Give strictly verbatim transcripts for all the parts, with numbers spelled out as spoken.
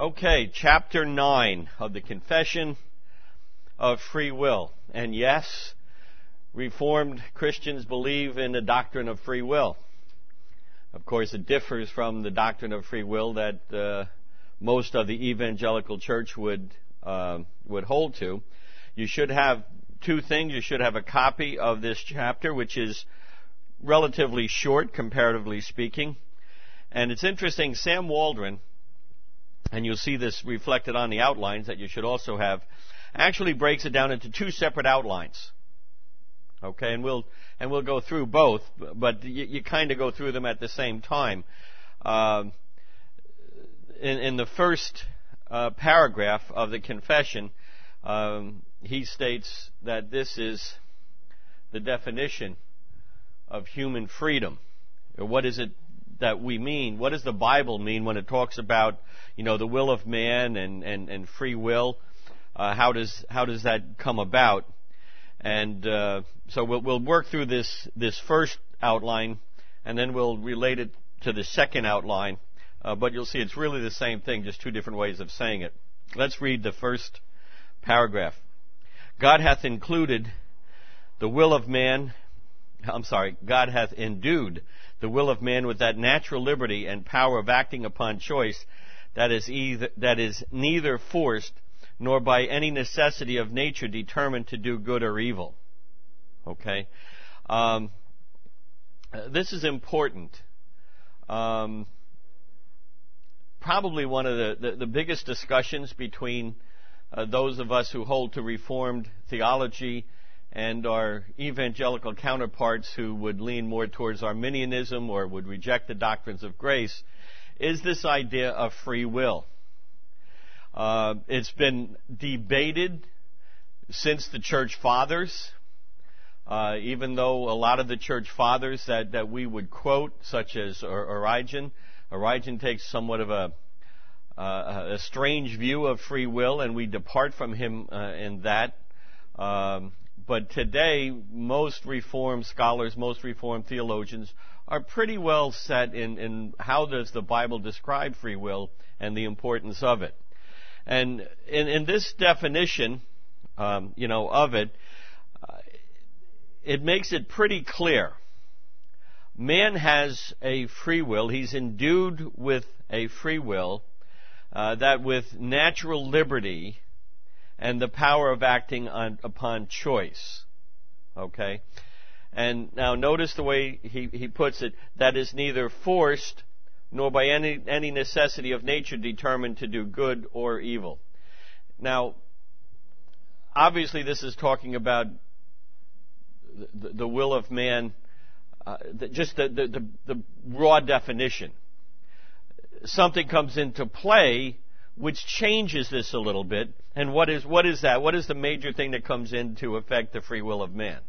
Okay, chapter nine of the Confession of Free Will. And yes, Reformed Christians believe in the doctrine of free will. Of course, it differs from the doctrine of free will that uh, most of the evangelical church would uh, would hold to. You should have two things. You should have a copy of this chapter, which is relatively short, comparatively speaking. And it's interesting, Sam Waldron, and you'll see this reflected on the outlines that you should also have, actually breaks it down into two separate outlines. Okay, and we'll and we'll go through both, but you, you kind of go through them at the same time. Uh, in, in the first uh, paragraph of the confession, um, he states that this is the definition of human freedom. What is it that we mean? What does the Bible mean when it talks about, you know, the will of man and, and, and free will? Uh, how does how does that come about? And uh, so we'll, we'll work through this this first outline, and then we'll relate it to the second outline. Uh, but you'll see it's really the same thing, just two different ways of saying it. Let's read the first paragraph. God hath included the will of man. I'm sorry. God hath endued the will of man with that natural liberty and power of acting upon choice that is either that is neither forced nor by any necessity of nature determined to do good or evil. Okay? Um, this is important. Um, probably one of the, the, the biggest discussions between uh, those of us who hold to Reformed theology and our evangelical counterparts who would lean more towards Arminianism or would reject the doctrines of grace is this idea of free will. Uh, it's been debated since the Church Fathers, uh, even though a lot of the Church Fathers that, that we would quote, such as Origen, Origen takes somewhat of a, uh, a strange view of free will, and we depart from him uh, in that. Um, but today, most Reformed scholars, most Reformed theologians are pretty well set in, in how does the Bible describe free will and the importance of it. And in, in this definition, um, you know, of it, uh, it makes it pretty clear. Man has a free will. He's endued with a free will uh, that with natural liberty and the power of acting on, upon choice. Okay? And now notice the way he, he puts it, that is neither forced nor by any, any necessity of nature determined to do good or evil. Now, obviously this is talking about the, the will of man, uh, the, just the, the, the, the raw definition. Something comes into play which changes this a little bit, and what is what is that? What is the major thing that comes in to affect the free will of man?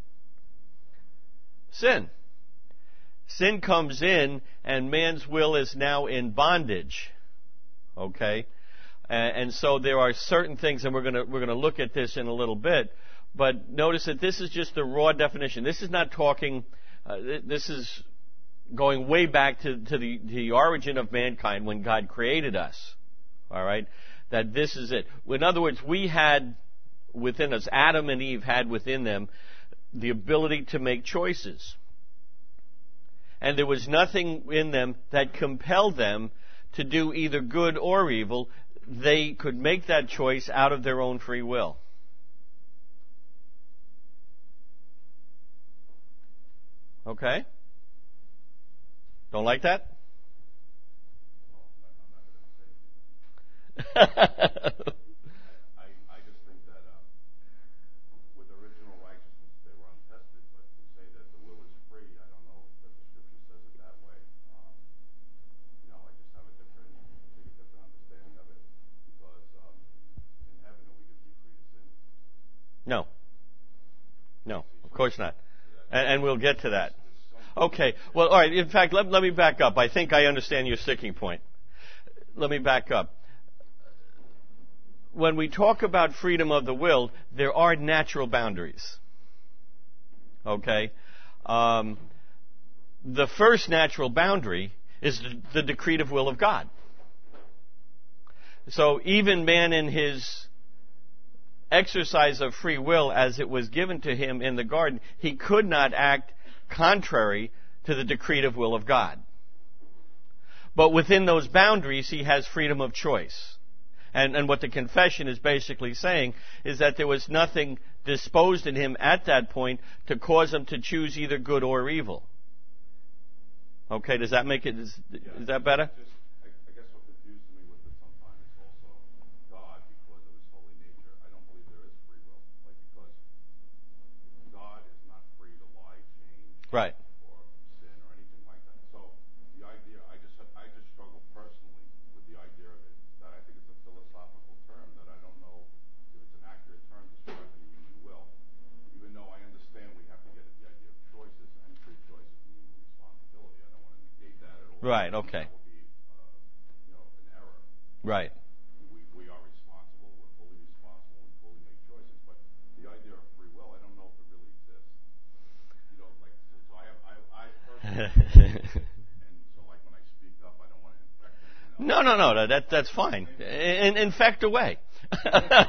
Sin. Sin comes in, and man's will is now in bondage. Okay, and, and so there are certain things, and we're going to we're going to look at this in a little bit. But notice that this is just the raw definition. This is not talking. Uh, this is going way back to, to the, the origin of mankind when God created us. All right, that this is it. In other words, we had within us, Adam and Eve had within them the ability to make choices. And there was nothing in them that compelled them to do either good or evil. They could make that choice out of their own free will. Okay? Don't like that? No. No, of course not. And, and we'll get to that. Okay. Well, all right. In fact, let, let me back up. I think I understand your sticking point. Let me back up. When we talk about freedom of the will, there are natural boundaries. Okay? Um, the first natural boundary is the, the decretive will of God. So even man in his exercise of free will as it was given to him in the garden, he could not act contrary to the decretive will of God. But within those boundaries, he has freedom of choice. And, and what the confession is basically saying is that there was nothing disposed in him at that point to cause him to choose either good or evil. Okay, does that make it, is, is that better? Just, I, I guess what confuses me with it sometimes is also God, because of his holy nature. I don't believe there is free will. Like, because God is not free to lie, change, right, or sin, or anything like that. So the idea, I just I just struggle personally with the idea of it, that I think it's a philosophical term that I don't know if it's an accurate term describing human will. Even though I understand we have to get at the idea of choices and free choices and human responsibility. I don't want to negate that at all. right, okay, That would be, uh, you know, an error. right. We we are responsible. We're fully responsible. We fully make choices. But the idea of free will, I don't know if it really exists. You know, like so, so I have I I personally, and so like when I speak up, I don't want to infect anyone else. No, no, no, that that's fine. In, infect away. No,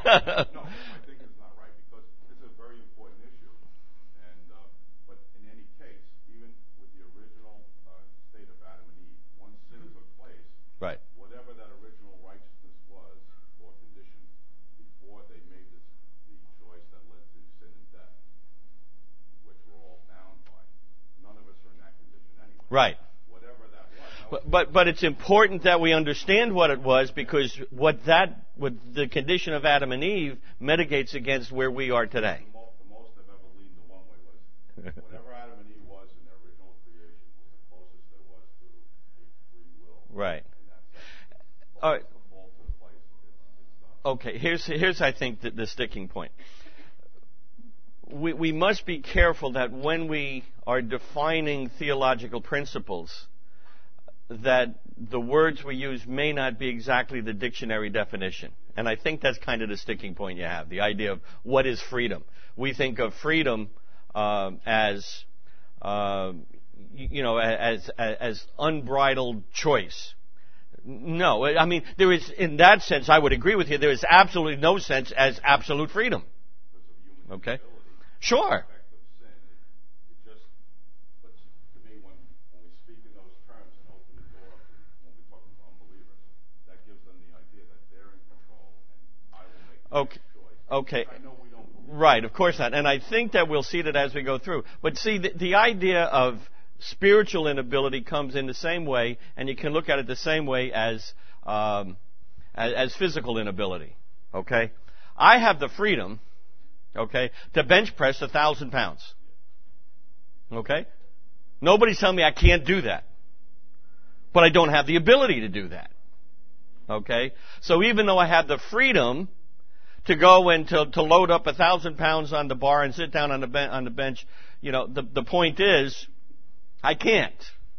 I think it's not right because it's a very important issue. And uh, but in any case, even with the original uh, state of Adam and Eve, once sin took place, Right. whatever that original righteousness was or condition before they made this, the choice that led to sin and death, which we're all bound by, none of us are in that condition anyway. Right. Whatever that was. That But, was but but it's important that we understand what it was, because what that what the condition of Adam and Eve mitigates against where we are today. the, mo- the most I've ever leaned to one way was whatever Adam and Eve was in their original creation was the closest there was to a free will. Right. In that sense. All right. Once the fall took place, it's, it's done. Okay. Here's here's I think the, the sticking point. We we must be careful that when we are defining theological principles, that the words we use may not be exactly the dictionary definition. And I think that's kind of the sticking point you have, the idea of what is freedom. We think of freedom uh, as, uh, you know, as, as, as unbridled choice. No, I mean, there is, in that sense, I would agree with you, there is absolutely no sense as absolute freedom. Because of human Okay? ability, Sure. effect of sin, it, it just, but to me, when, when we speak in those terms and open the door up to, when we're talking to unbelievers, that gives them the idea that they're in control and I will make the Okay. choice. Okay. I know we don't believe Right, of course not. And I think that we'll see that as we go through. But see, the, the idea of spiritual inability comes in the same way, and you can look at it the same way as, um, as, as physical inability. Okay? I have the freedom, okay, to bench press a thousand pounds. Okay? Nobody's telling me I can't do that. But I don't have the ability to do that. Okay? So even though I have the freedom to go and to, to load up a thousand pounds on the bar and sit down on the, ben- on the bench, you know, the, the point is, I can't.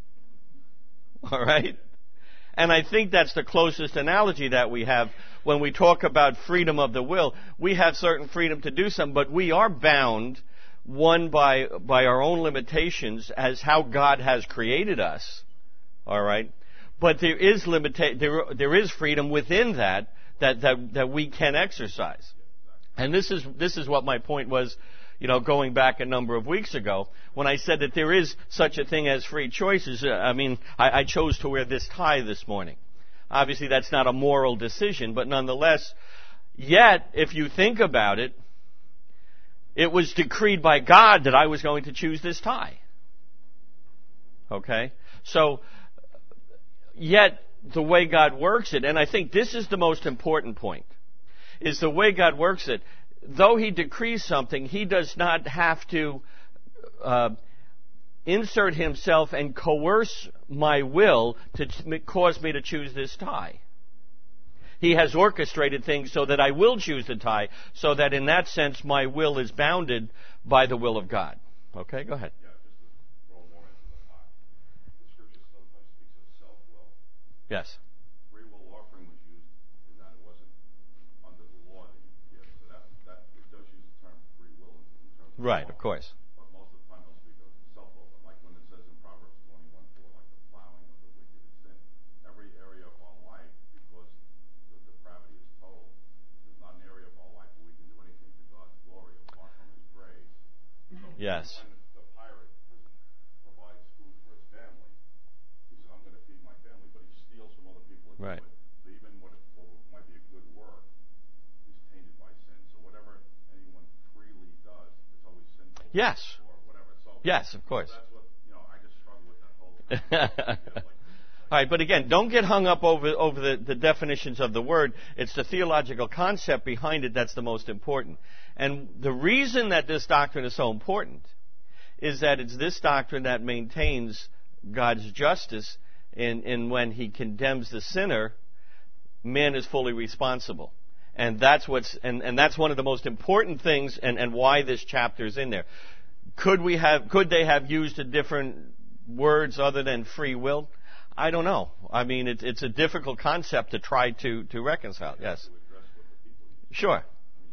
All right? And I think that's the closest analogy that we have when we talk about freedom of the will. We have certain freedom to do something, but we are bound, one, by, by our own limitations as how God has created us. All right? But there is limita- there, there is freedom within that, that, that, that we can exercise. And this is, this is what my point was, you know, going back a number of weeks ago, when I said that there is such a thing as free choices. Uh, I mean, I, I chose to wear this tie this morning. Obviously, that's not a moral decision, but nonetheless, yet, if you think about it, it was decreed by God that I was going to choose this tie. Okay? So, yet, the way God works it, and I think this is the most important point, is the way God works it. Though He decrees something, He does not have to uh, insert Himself and coerce my will to t- cause me to choose this tie. He has orchestrated things so that I will choose the tie, so that in that sense my will is bounded by the will of God. Okay, go ahead. Yeah, just to throw more into the pot. The scripture sometimes speaks of self-will. Yes. Free will offering was used in that it wasn't under the law that you give. So that, that it does use the term free will in, in terms of Right, law. of course. But most of the time they'll speak of self-will. But like when it says in Proverbs twenty-one four, like the plowing of the wicked is sin. Every area of our life, because the depravity Yes. When the pirate provides food for his family, he said, I'm going to feed my family, but he steals from other people and Right. do it. So even what, it, what might be a good work is tainted by sin. So whatever anyone freely does, it's always sinful. Yes. Or whatever. So Yes, of course. that's what, you know, I just struggle with that whole thing. You know, like, All right, but again, don't get hung up over over the, the definitions of the word. It's the theological concept behind it that's the most important. And the reason that this doctrine is so important is that it's this doctrine that maintains God's justice in, in when He condemns the sinner, man is fully responsible. And that's what's and, and that's one of the most important things and, and why this chapter is in there. Could we have could they have used a different words other than free will? I don't know. I mean, it, it's a difficult concept to try to, to reconcile. Yes. Sure.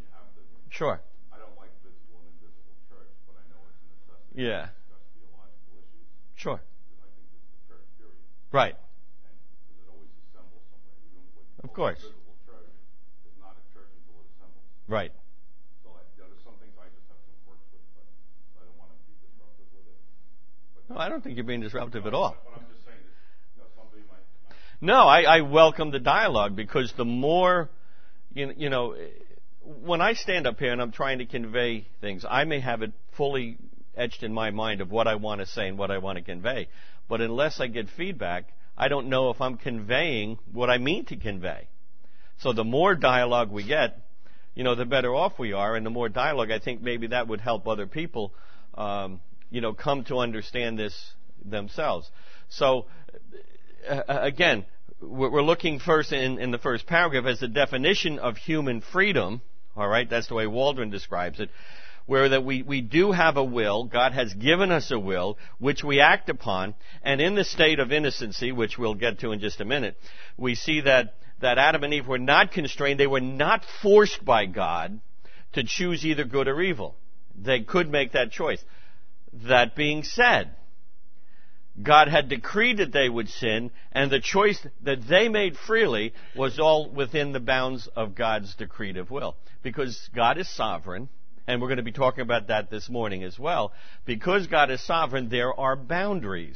Sure. I don't like visible and invisible church, but I know it's a necessity Yeah. to discuss theological issues. Because Sure. I think it's the church, period. Right. And because it always assembles somewhere. Even with Of course. visible church, it's not a church until it assembles. Right. So I, you know, there's some things I just have some quirks with, but I don't want to be disruptive with it. But No, I don't think you're being disruptive at all. But I'm just saying that, you know, somebody might. might No, I, I welcome the dialogue because the more, you, you know, when I stand up here and I'm trying to convey things, I may have it fully etched in my mind of what I want to say and what I want to convey. But unless I get feedback, I don't know if I'm conveying what I mean to convey. So the more dialogue we get, you know, the better off we are. And the more dialogue, I think maybe that would help other people, um, you know, come to understand this themselves. So, uh, again, we're looking first in, in the first paragraph as the definition of human freedom. All right, that's the way Waldron describes it, where that we, we do have a will. God has given us a will, which we act upon. And in the state of innocency, which we'll get to in just a minute, we see that, that Adam and Eve were not constrained. They were not forced by God to choose either good or evil. They could make that choice. That being said, God had decreed that they would sin, and the choice that they made freely was all within the bounds of God's decretive will. Because God is sovereign, and we're going to be talking about that this morning as well. Because God is sovereign, there are boundaries.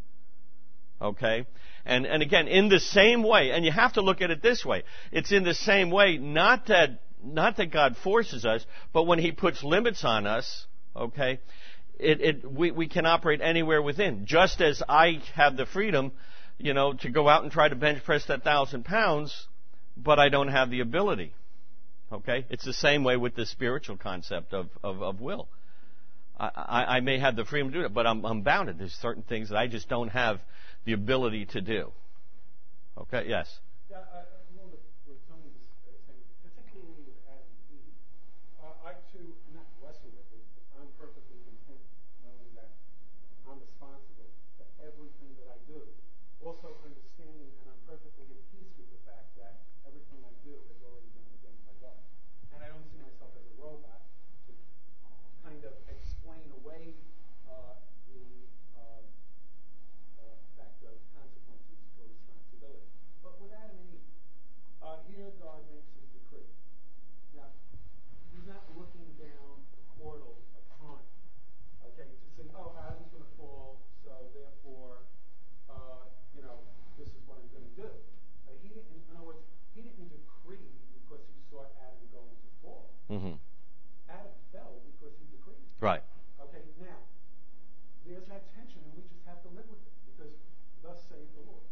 Okay? And, and again, in the same way, and you have to look at it this way, it's in the same way, not that, not that God forces us, but when He puts limits on us, okay, It, it, we, we can operate anywhere within. Just as I have the freedom, you know, to go out and try to bench press that thousand pounds, but I don't have the ability. Okay? It's the same way with the spiritual concept of, of, of will. I, I, I may have the freedom to do it, but I'm, I'm bounded. There's certain things that I just don't have the ability to do. Okay? Yes? Yeah, I, I know that what Tony was saying, particularly with Adam and Eve, uh, I too not wrestle with it. I'm perfectly content knowing that I'm responsible for everything that I do. Also understanding, and I'm perfectly at peace with the fact that everything I do has already been ordained by God. And I don't see myself as a robot to kind of explain away uh, the uh, uh, fact of consequences or responsibility. But with Adam and Eve, uh, here God makes his decree. Now, he's not looking down the portal of time, okay, to say, oh, Adam's going to fall, so therefore, uh, you know, this is what I'm going to do. Uh, he didn't, in other words, he didn't decree because he saw Adam going to fall. Mm-hmm. Adam fell because he decreed. Right. Okay, now, there's that tension, and we just have to live with it, because thus saith the Lord.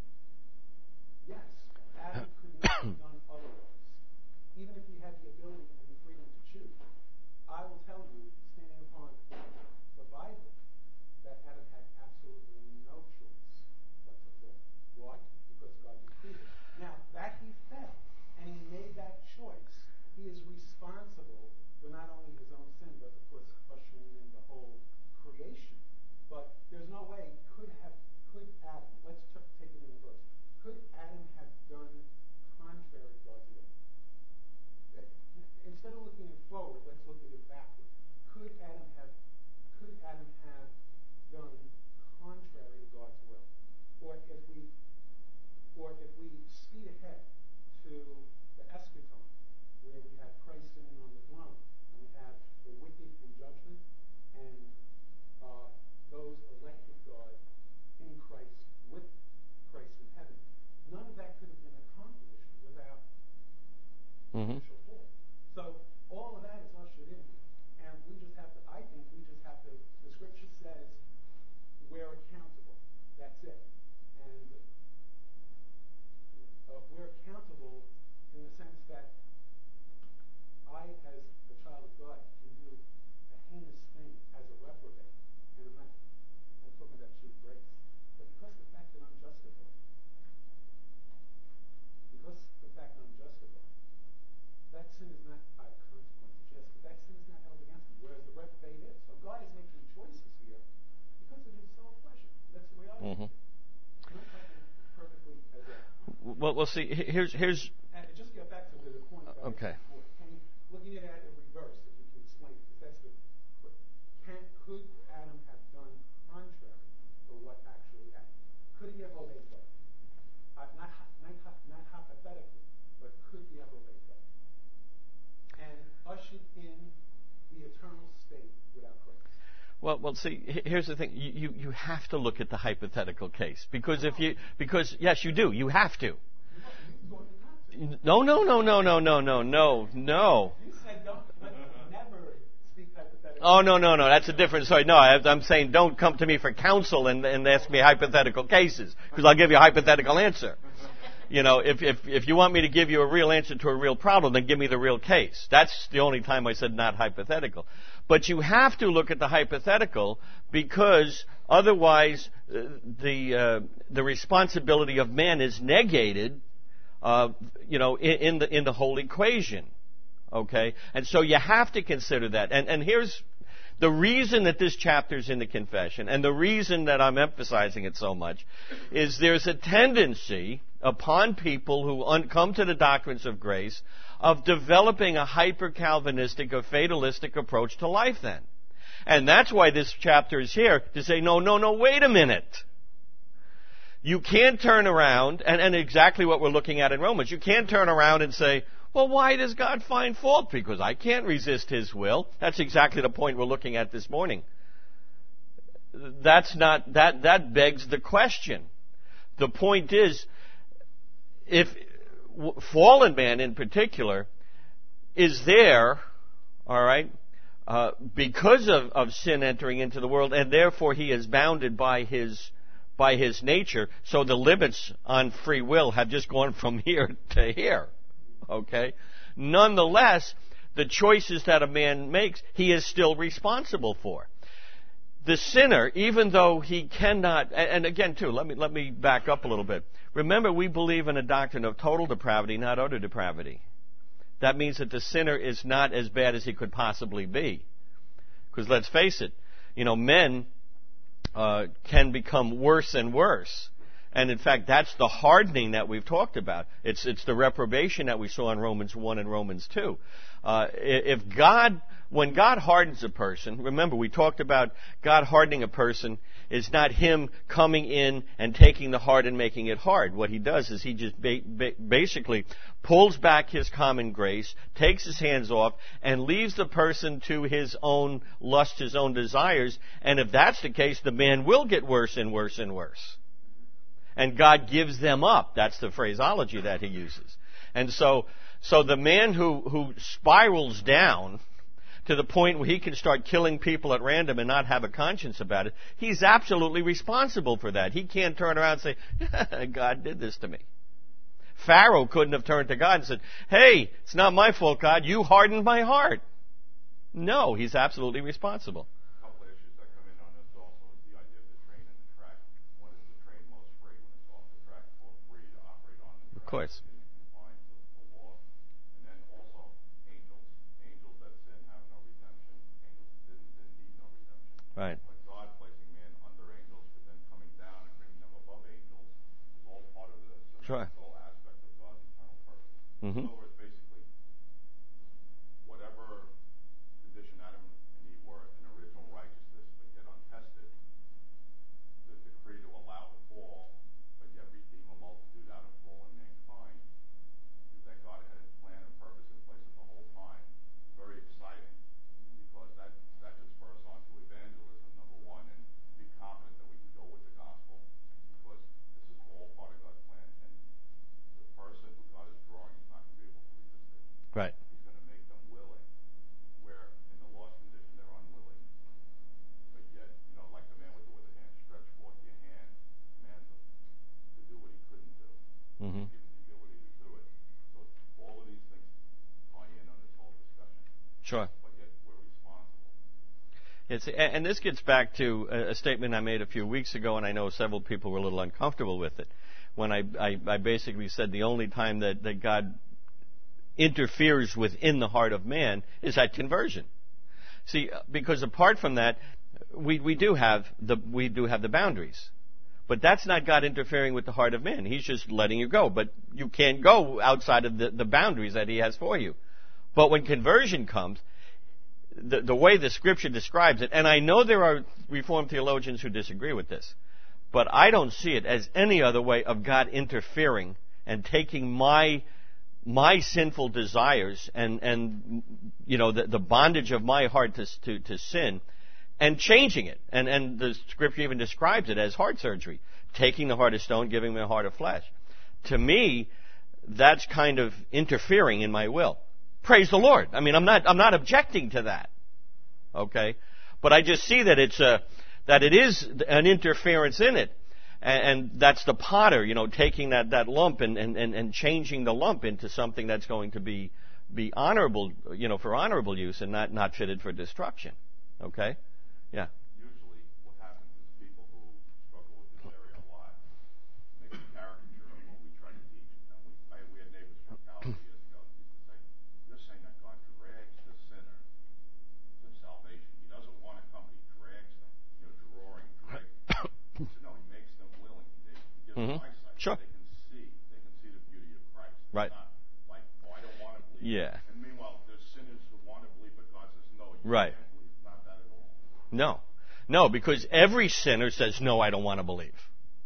Yes, Adam could not have done otherwise, even if he had the ability and the freedom to choose. I will tell you, standing upon the Bible, that Adam had absolutely no choice but to fall. Why? Because God decreed it. Now, that he fell, and he made that choice, he is responsible for not only his own sin, but of course ushering in the whole creation. But there's no way, could have, could Adam, let's t- take it in reverse, could Adam have done contrary to God's will? Okay? Instead of looking it forward, let's look at it backward. Could Adam have, could Adam have done contrary to God's will? Or if we, or if we speed ahead to the eschaton, where we have Christ sitting on the throne, and we have the wicked in judgment, and well, see, here's here's. And just get back to the, the point. That Okay. I can, looking at it in reverse, if you could explain it, because that's the. Can could Adam have done contrary to what actually happened? Could he have obeyed God? Uh, not, not not hypothetically, but could he have obeyed God? And ushered in the eternal state without Christ. Well, well, see, here's the thing. You, you, you have to look at the hypothetical case. Because if you, because, yes, you do. You have to. No, no, no, no, no, no, no, no, no. You said don't, let, never speak hypothetically. Oh, no, no, no. That's a different story. No, I, I'm saying don't come to me for counsel and, and ask me hypothetical cases. Because I'll give you a hypothetical answer. You know, if, if, if you want me to give you a real answer to a real problem, then give me the real case. That's the only time I said not hypothetical. But you have to look at the hypothetical because otherwise uh, the, uh, the responsibility of man is negated, uh, you know, in, in the, in the whole equation. Okay? And so you have to consider that. And, and here's the reason that this chapter is in the confession, and the reason that I'm emphasizing it so much, is there's a tendency upon people who un- come to the doctrines of grace of developing a hyper-Calvinistic or fatalistic approach to life then. And that's why this chapter is here, to say, no, no, no, wait a minute. You can't turn around, and, and exactly what we're looking at in Romans, you can't turn around and say, well, why does God find fault? Because I can't resist His will. That's exactly the point we're looking at this morning. That's not, that, that begs the question. The point is, if fallen man in particular is there, all right, uh, because of, of sin entering into the world, and therefore he is bounded by his by his nature, so the limits on free will have just gone from here to here. Okay? Nonetheless, the choices that a man makes, he is still responsible for. The sinner, even though he cannot, and again too, let me let me back up a little bit. Remember, we believe in a doctrine of total depravity, not utter depravity. That means that the sinner is not as bad as he could possibly be. Because let's face it, you know, men uh, can become worse and worse. And in fact, that's the hardening that we've talked about. It's it's the reprobation that we saw in Romans one and Romans two. Uh, if God, when God hardens a person, remember we talked about God hardening a person is not Him coming in and taking the heart and making it hard. What He does is He just ba- ba- basically pulls back His common grace, takes His hands off, and leaves the person to his own lust, his own desires. And if that's the case, the man will get worse and worse and worse. And God gives them up. That's the phraseology that He uses. And so, so the man who, who spirals down to the point where he can start killing people at random and not have a conscience about it, he's absolutely responsible for that. He can't turn around and say, God did this to me. Pharaoh couldn't have turned to God and said, hey, it's not my fault, God. You hardened my heart. No, he's absolutely responsible. A couple of issues that come in on this also is the idea of the train and the track. When is the train most free? When it's off the track or free to operate on the track? Of course. Confined to the law. And then also angels. Angels that sin have no redemption. Angels that didn't sin need no redemption. Right. But God placing man under angels, but then coming down and bringing them above angels is all part of the Sure. whole aspect of God's eternal purpose. Mm-hmm. In other words, basically, whatever condition Adam and Eve were in original righteousness, but yet untested, the decree to allow the fall, but yet redeem a multitude out of fallen mankind, is that God had a plan and purpose in place at the whole time. It's very exciting because that that just spurs on to evangelism, number one, and be confident that we can go with the gospel because this is all part of God's plan. And the person who God is drawing is not going to be able to resist it. Right. He's going to make them willing, where in the lost condition they're unwilling. But yet, you know, like the man with the withered hand, stretch forth your hand, command him to do what he couldn't do. Mm-hmm. Give him the ability to do it. So all of these things tie in on this whole discussion. Sure. But yet we're responsible. It's, and this gets back to a statement I made a few weeks ago, and I know several people were a little uncomfortable with it, when I, I, I basically said the only time that, that God interferes within the heart of man is at conversion. See, because apart from that, we, we do have the we do have the boundaries. But that's not God interfering with the heart of man. He's just letting you go. But you can't go outside of the, the boundaries that He has for you. But when conversion comes, the, the way the Scripture describes it, and I know there are Reformed theologians who disagree with this, but I don't see it as any other way of God interfering and taking my my sinful desires and, and you know, the, the bondage of my heart to, to, to sin and changing it. And, and the Scripture even describes it as heart surgery, taking the heart of stone, giving me a heart of flesh. To me, that's kind of interfering in my will. Praise the Lord. I mean, I'm not, I'm not objecting to that. Okay? But I just see that it's a, that it is an interference in it. And, and that's the potter, you know, taking that, that lump and, and, and changing the lump into something that's going to be, be honorable, you know, for honorable use and not, not fitted for destruction. Okay? Yeah. Usually what happens is people who struggle with this area a lot make a caricature of what we try to teach. And we, I, we had neighbors from Calvary years ago who used to say, you're saying that God drags the sinner to salvation. He doesn't want to come, he drags them, you know, drawing, dragging. So no, he makes them willing. They, he gives Mm-hmm. them eyesight. Sure. They can see. They can see the beauty of Christ. It's Right. not like, oh, I don't want to believe. Yeah. And meanwhile, there's sinners who want to believe, but God says, no, you Right. can't believe. It's not that at all. No. No, because every sinner says, no, I don't want to believe.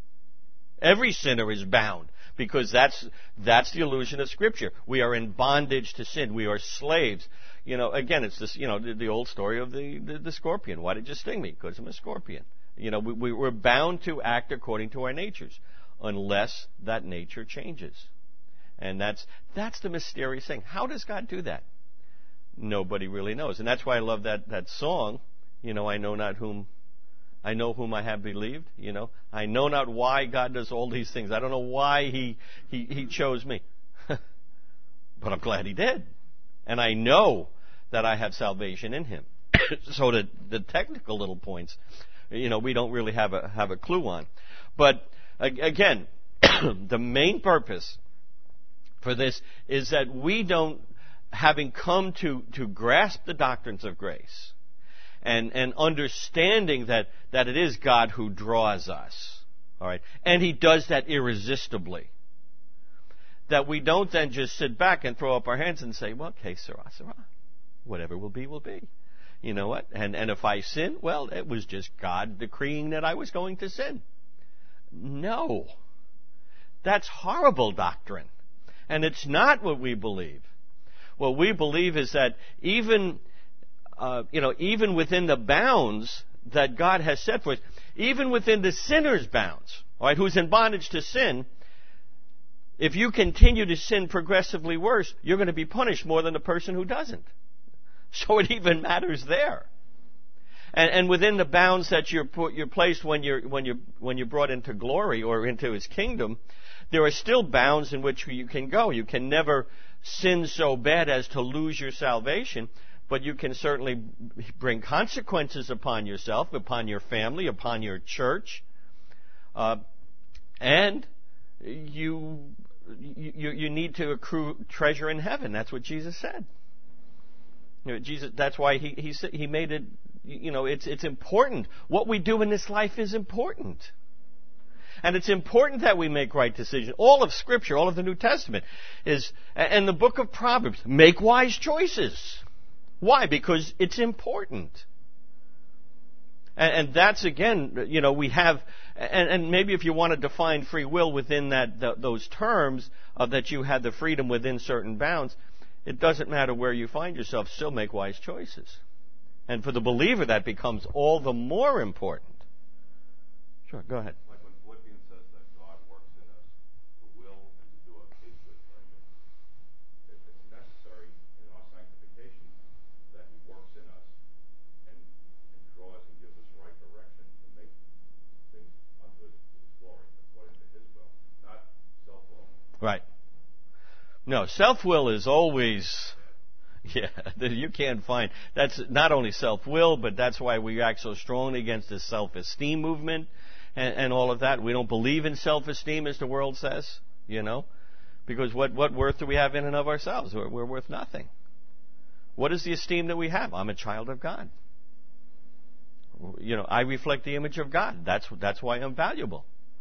Every sinner is bound because that's that's the illusion of Scripture. We are in bondage to sin. We are slaves. You know, again, it's this, you know, the, the old story of the, the, the scorpion. Why did you sting me? Because I'm a scorpion. You know, we, we, we're bound to act according to our natures unless that nature changes. And that's that's the mysterious thing. How does God do that? Nobody really knows. And that's why I love that, that song, you know, I know not whom, I know whom I have believed, you know. I know not why God does all these things. I don't know why He, he, he chose me. But I'm glad He did. And I know that I have salvation in Him. So the, the technical little points, you know, we don't really have a, have a clue on. But again, the main purpose for this is that we don't, having come to, to grasp the doctrines of grace and, and understanding that, that it is God who draws us, all right, and He does that irresistibly, that we don't then just sit back and throw up our hands and say, well, okay, Sarah, Sarah, whatever will be, will be. You know what? And, and if I sin, well, it was just God decreeing that I was going to sin. No. That's horrible doctrine. And it's not what we believe. What we believe is that even, uh, you know, even within the bounds that God has set for us, even within the sinner's bounds, all right, who's in bondage to sin, if you continue to sin progressively worse, you're going to be punished more than the person who doesn't. So it even matters there. And, and within the bounds that you're put, you're placed when you're when you when you're brought into glory or into His kingdom, there are still bounds in which you can go. You can never sin so bad as to lose your salvation, but you can certainly bring consequences upon yourself, upon your family, upon your church, uh, and you, you you need to accrue treasure in heaven. That's what Jesus said. You know, Jesus. That's why he he he made it. You know, it's it's important. What we do in this life is important. And it's important that we make right decisions. All of Scripture, all of the New Testament is, and the book of Proverbs, make wise choices. Why? Because it's important. And, and that's, again, you know, we have, and, and maybe if you want to define free will within that the, those terms of that you have the freedom within certain bounds, it doesn't matter where you find yourself, still make wise choices. And for the believer, that becomes all the more important. Sure, go ahead. Like when Philippians says that God works in us to will and to do His good pleasure, it's necessary in our sanctification that He works in us and, and draws and gives us right direction to make things unto His glory, according to His will, not self-will. Right. No, self-will is always... Yeah, you can't find. That's not only self-will, but that's why we act so strongly against this self-esteem movement and, and all of that. We don't believe in self-esteem, as the world says, you know, because what, what worth do we have in and of ourselves? We're, we're worth nothing. What is the esteem that we have? I'm a child of God. You know, I reflect the image of God. That's that's why I'm valuable.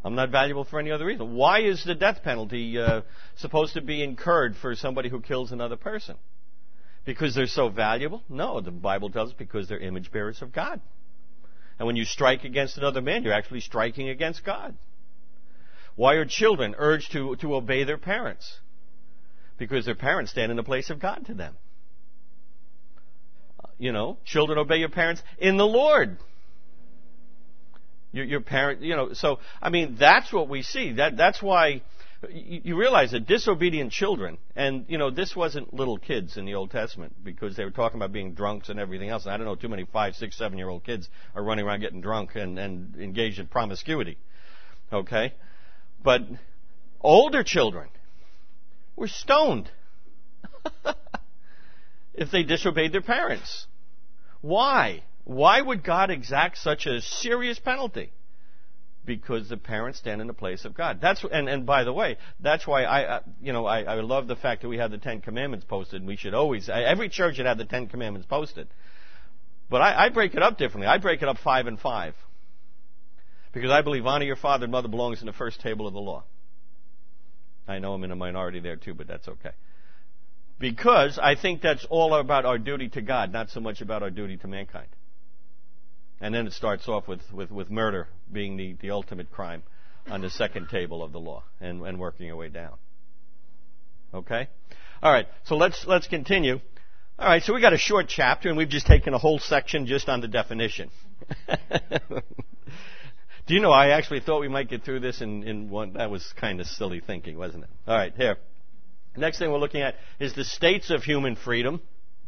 I'm not valuable for any other reason. Why is the death penalty uh, supposed to be incurred for somebody who kills another person? Because they're so valuable? No, the Bible tells us because they're image bearers of God. And when you strike against another man, you're actually striking against God. Why are children urged to, to obey their parents? Because their parents stand in the place of God to them. You know, children, obey your parents in the Lord. Your, your parent, you know, so, I mean, that's what we see. That, that's why you, you realize that disobedient children, and, you know, this wasn't little kids in the Old Testament, because they were talking about being drunks and everything else. And I don't know too many five, six, seven-year-old kids are running around getting drunk and, and engaged in promiscuity. Okay? But older children were stoned if they disobeyed their parents. Why? Why would God exact such a serious penalty? Because the parents stand in the place of God. That's and, and by the way, that's why I, I you know I, I love the fact that we have the Ten Commandments posted. And we should always every church should have the Ten Commandments posted. But I, I break it up differently. I break it up five and five, because I believe honor your father and mother belongs in the first table of the law. I know I'm in a minority there too, but that's okay. Because I think that's all about our duty to God, not so much about our duty to mankind. And then it starts off with, with, with murder being the, the ultimate crime on the second table of the law, and, and working your way down. Okay? All right, so let's let's continue. All right, so we got a short chapter, and we've just taken a whole section just on the definition. Do you know, I actually thought we might get through this in, in one. That was kind of silly thinking, wasn't it? All right, here. Next thing we're looking at is the states of human freedom.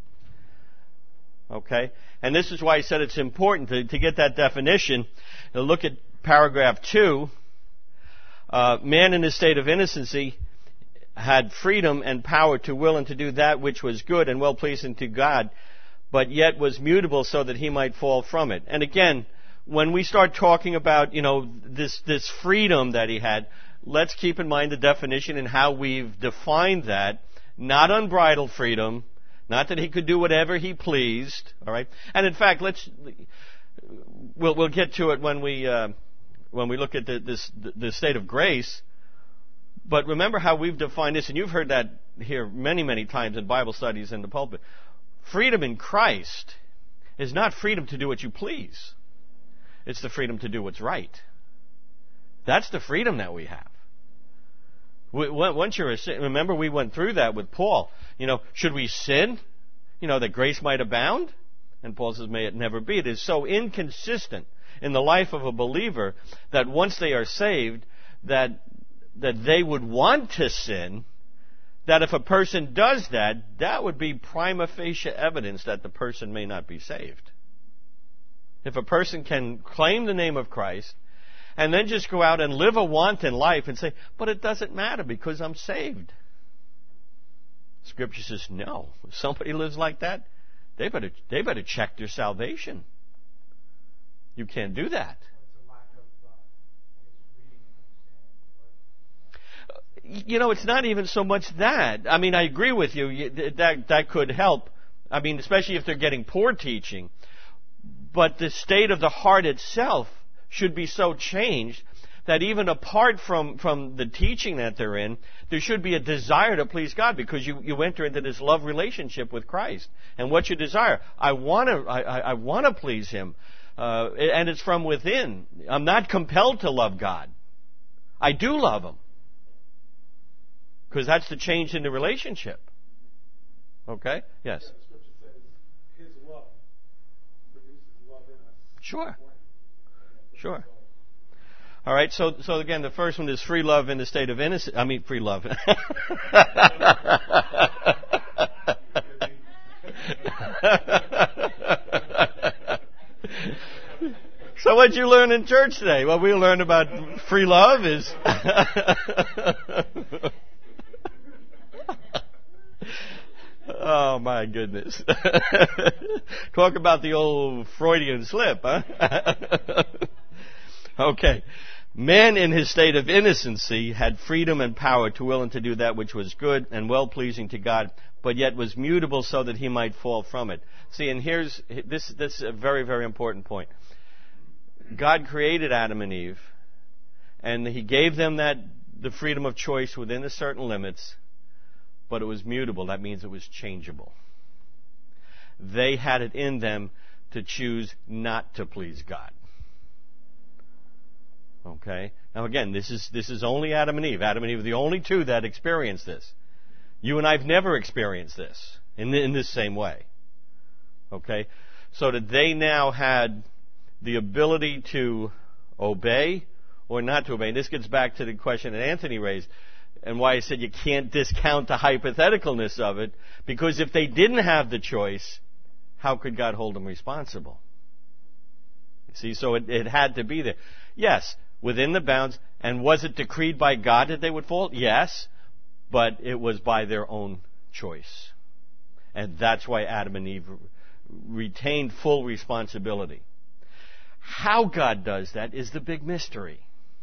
Okay? And this is why I said it's important to, to get that definition. Now look at paragraph two. Uh, man in his state of innocency had freedom and power to will and to do that which was good and well-pleasing to God, but yet was mutable so that he might fall from it. And again, when we start talking about, you know, this, this freedom that he had, let's keep in mind the definition and how we've defined that. Not unbridled freedom, not that he could do whatever he pleased, all right? And in fact, let's we'll we'll get to it when we uh, when we look at the, this the state of grace. But remember how we've defined this, and you've heard that here many many times in Bible studies in the pulpit. Freedom in Christ is not freedom to do what you please. It's the freedom to do what's right. That's the freedom that we have. Once you're a sin, remember we went through that with Paul. You know, should we sin? You know, that grace might abound? And Paul says, may it never be. It is so inconsistent in the life of a believer that once they are saved, that that they would want to sin, that if a person does that, that would be prima facie evidence that the person may not be saved. If a person can claim the name of Christ, and then just go out and live a wanton life and say, but it doesn't matter because I'm saved. Scripture says, no. If somebody lives like that, they better, they better check their salvation. You can't do that. You know, it's not even so much that. I mean, I agree with you. That, that could help. I mean, especially if they're getting poor teaching. But the state of the heart itself should be so changed that even apart from, from the teaching that they're in, there should be a desire to please God, because you, you enter into this love relationship with Christ. And what's your desire? I want to I, I want to please Him. Uh, and it's from within. I'm not compelled to love God. I do love Him. Because that's the change in the relationship. Okay? Yes? Yeah, the scripture says His love produces love in us. Sure. Sure. All right, so so again, the first one is free love in the state of innocence. I mean, free love. So what did you learn in church today? What we learned about free love is... Oh, my goodness. Talk about the old Freudian slip, huh? Okay. Man in his state of innocency had freedom and power to will and to do that which was good and well-pleasing to God, but yet was mutable so that he might fall from it. See, and here's, this, this is a very, very important point. God created Adam and Eve, And he gave them that the freedom of choice within the certain limits, but it was mutable. That means it was changeable. They had it in them to choose not to please God. Okay? Now again, this is this is only Adam and Eve. Adam and Eve are the only two that experienced this. You and I have never experienced this in, in this same way. Okay? So that they now had the ability to obey or not to obey. And this gets back to the question that Anthony raised and why I said you can't discount the hypotheticalness of it, because if they didn't have the choice, how could God hold them responsible? You see, so it, it had to be there. Yes, within the bounds. And was it decreed by God that they would fall? Yes, but it was by their own choice. And that's why Adam and Eve retained full responsibility. How God does that is the big mystery.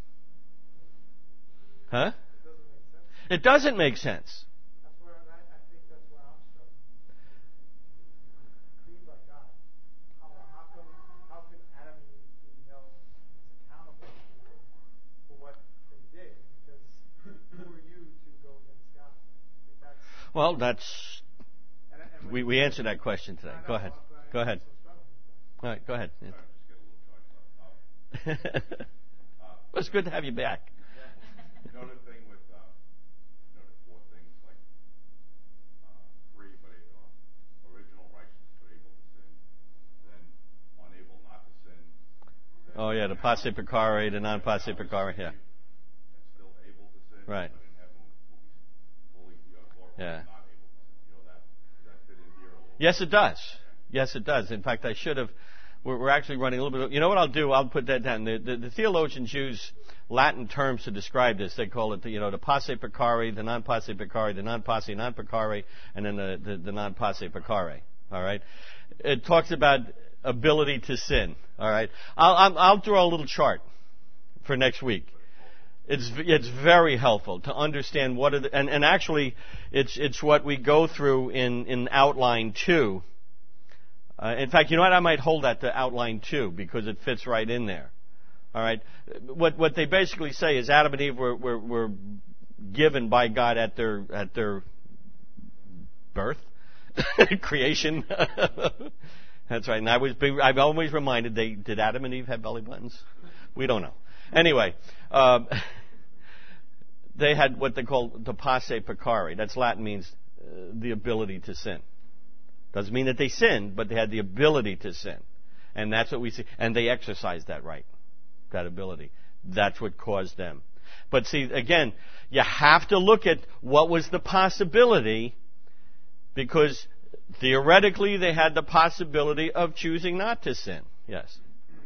Huh? It doesn't make sense. That's where I, I think that's where I'm struggling. Decreed by God. How, how, come, how can Adam and Eve be held accountable for, for what they did? Because who are you to go against God? I think that's, Well, that's and, and we we answered that question today. Go ahead. Go ahead. All right, go ahead. Sorry, I just get a little charged up. Uh, Well, it's good to have you back. You know the thing with, uh, you know, the four things like uh, free but uh, original righteous but able to sin, then unable not to sin. Then Oh yeah, the passe peccare, the non passe peccare. Yeah. And still able to sin. Right. But in heaven will be fully uh, glorified, Yeah. not able to sin. You know that? Does that fit in here a little? Yes, it does. Yes, it does. In fact, I should have. We're, we're actually running a little bit. You know what I'll do? I'll put that down. The, the, the theologians use Latin terms to describe this. They call it, the, you know, the passe peccare, the non passe peccare, the non passe non peccare, and then the, the, the non passe peccare. All right. It talks about ability to sin. All right. I'll, I'll, I'll draw a little chart for next week. It's it's very helpful to understand what are the, and, and actually it's it's what we go through in, in outline two. Uh, in fact, you know what? I might hold that to outline two because it fits right in there. All right. What what they basically say is Adam and Eve were were, were given by God at their at their birth, creation. That's right. And I was I've always reminded they did Adam and Eve have belly buttons? We don't know. Anyway, um, they had what they call the passe peccare. That's Latin, means uh, the ability to sin. Doesn't mean that they sinned, but they had the ability to sin. And that's what we see. And they exercised that right, that ability. That's what caused them. But see, again, you have to look at what was the possibility, because theoretically they had the possibility of choosing not to sin. Yes?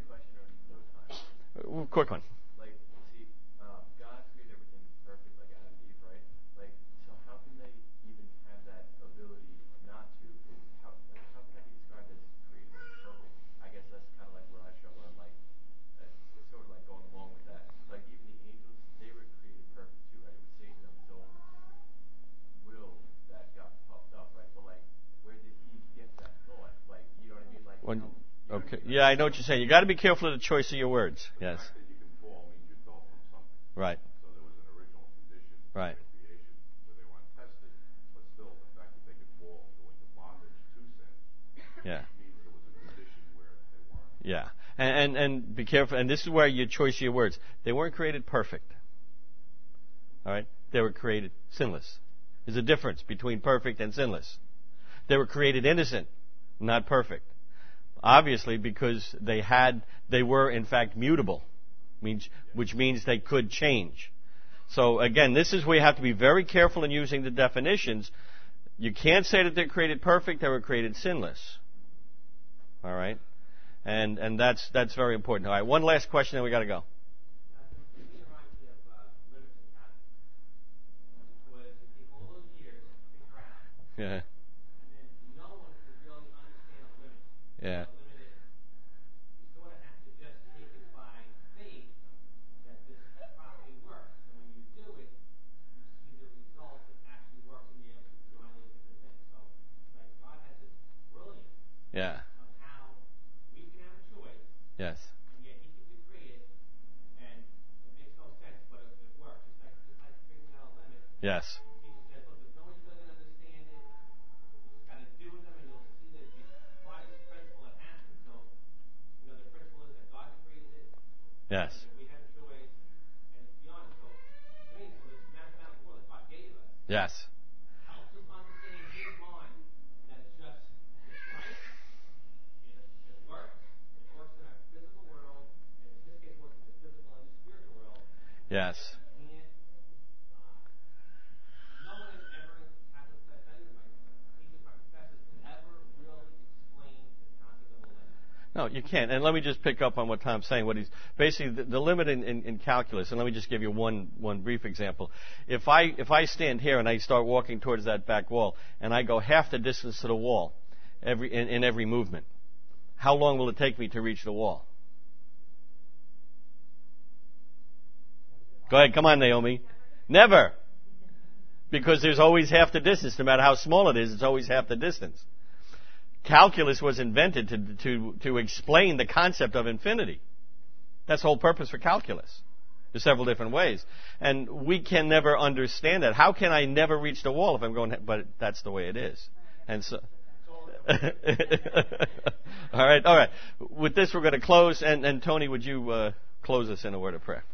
Quick one. Like, see, uh, God created everything perfect, like Adam and Eve, right? Like, so how can they even have that ability not to? How, like, how can that be described as creating it perfect? I guess that's kind of like where I struggle. I'm like, uh, it's sort of like going along with that. Like, even the angels, they were created perfect too, right? It was Satan of his own will that got puffed up, right? But like, where did he get that thought? Like, you know what I mean? Like, When, you know, okay. Yeah, I know what you're saying. You got to be careful of the choice of your words. Yes. The fact that you can fall means you fell from something. Right. So there was an original condition Right. in creation where they weren't tested, but still the fact that they could fall and go into bondage to sin Yeah. means there was a condition where they weren't. Yeah. And, and and be careful. And this is where your choice of your words. They weren't created perfect. All right. They were created sinless. There's a difference between perfect and sinless. They were created innocent, not perfect. Obviously, because they had, they were in fact mutable, means, which means they could change. So again, this is where you have to be very careful in using the definitions. You can't say that they're created perfect; they were created sinless. All right, and and that's that's very important. All right, one last question, then we got to go. Yeah. Yeah. Yeah. Yes. Yes. Jesus says, look, if no one doesn't understand it, you got to do with them, and you'll see that if you apply this principle, it happens. So, you know, the principle is that God created it. Yes. And we have a choice, and it's beyond. So, I mean, so this mathematical world that God gave us Yes. helps us understand in His mind that it's just it's right. It, it works. It works in our physical world, and in this case, it works in the physical and the spiritual world. Yes. Can't, uh, no one has ever, has a set, not even my, even my professors, has ever really explained the concept of a limit. No, you can't. And let me just pick up on what Tom's saying. What he's basically the, the limit in, in, in calculus. And let me just give you one one brief example. If I if I stand here and I start walking towards that back wall, and I go half the distance to the wall, every in, in every movement, how long will it take me to reach the wall? Go ahead, come on, Naomi. Never. Because there's always half the distance. No matter how small it is, it's always half the distance. Calculus was invented to, to, to explain the concept of infinity. That's the whole purpose for calculus. There's several different ways. And we can never understand that. How can I never reach the wall if I'm going, but that's the way it is. And so, all right, all right. With this, we're going to close. And, and Tony, would you uh, close us in a word of prayer?